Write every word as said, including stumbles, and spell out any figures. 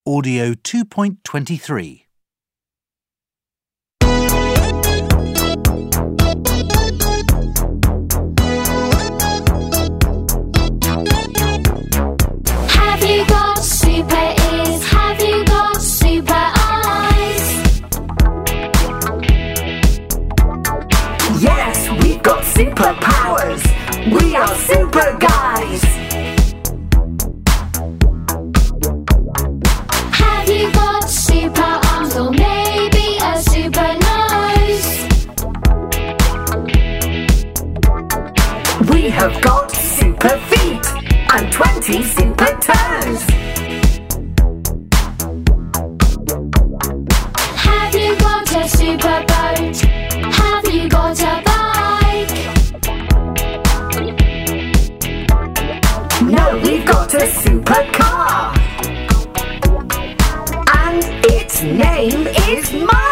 Audio two point twenty-three. Have you got super ears? Have you got super eyes? Yes, we've got superpowers. We are super guys. Have you got super arms or maybe a super nose? We have got super feet and twenty super toes. Have you got a super boat? Have you got a bike? No, we've got a super car. And its name is Mike.